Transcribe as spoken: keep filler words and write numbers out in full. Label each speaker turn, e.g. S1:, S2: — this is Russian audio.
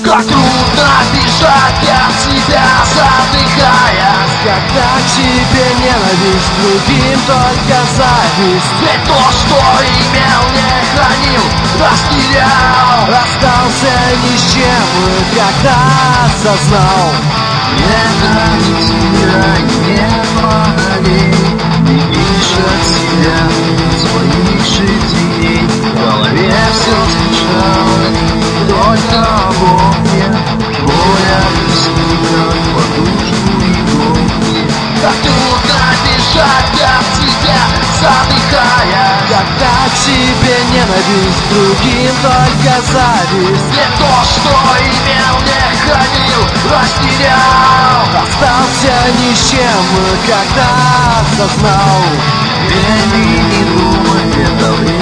S1: Так трудно бежать от себя, задыхаясь,
S2: когда к тебе ненависть, другим только зависть.
S1: ведь то, что имел, не хранил, растерял.
S2: Остался ни с чем, когда осознал.
S1: Ненавидь себя не могли, не пишет себя своих жизней. В голове все смешалось, только Бог нет, воля как подушку иголки. Как трудно бежать от тебя, задыхая,
S2: когда к тебе ненависть, другим только зависть.
S1: ведь то, что имел, не хранил, растерял.
S2: Остался ни с чем, когда осознал.
S1: Время не думать, это время.